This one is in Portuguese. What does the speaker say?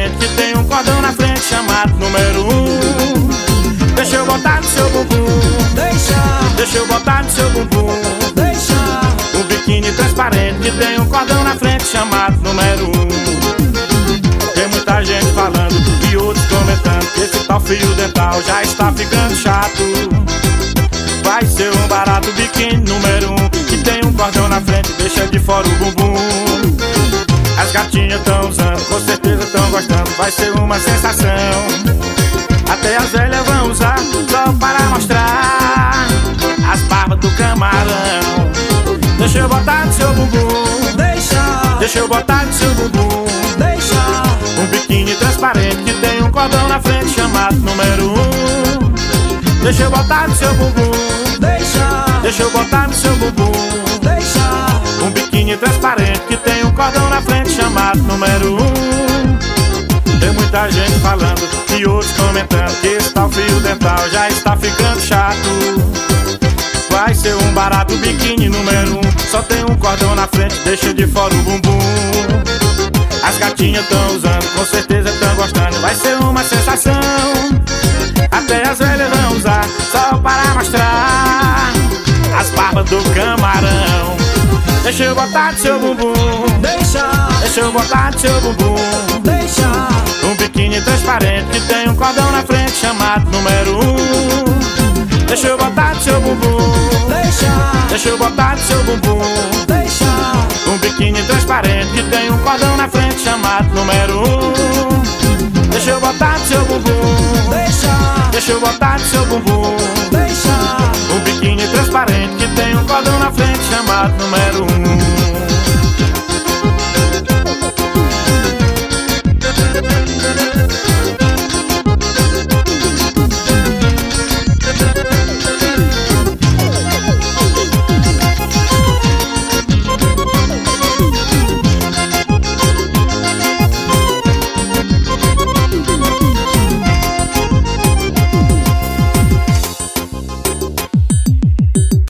transparente que tem um cordão na frente chamado número 1. Deixa eu botar no seu bumbum, deixa eu botar no seu bumbum, um biquíni transparente que tem um cordão na frente chamado número 1. Tem muita gente falando e outros comentando que esse tal fio dental já está ficando chato. Vai ser um barato biquíni número 1 que tem um cordão na frente, deixa de fora o bumbum. As gatinhas tão usando, com certeza tão gostando, vai ser uma sensação. Até as velhas vão usar só para mostrar as barbas do camarão. Deixa eu botar no seu bumbum, deixa eu botar no seu bumbum, um biquíni transparente que tem um cordão na frente chamado número 1. Deixa eu botar no seu bumbum, deixa eu botar no seu bumbum, um biquíni transparente que tem um cordão na frente chamado número 1. Tem muita gente falando e outros comentando que esse tal fio dental já está ficando chato. Vai ser um barato biquíni número 1, só tem um cordão na frente, deixa de fora o bumbum. As gatinhas tão usando, com certeza tão gostando, vai ser uma sensação. Até as velhas vão usar só para mostrar as barbas do camarão. Deixa eu botar no seu bumbum, deixa eu botar no seu bumbum, um biquíni transparente que tem um cordão na frente chamado número 1. Deixa eu botar no seu bumbum, deixa eu botar no seu bumbum, um biquíni transparente que tem um cordão na frente chamado número 1. Deixa eu botar no seu bumbum, deixa eu botar no seu bumbum, um biquíni transparente que tem um cordão na frente chamado número 1.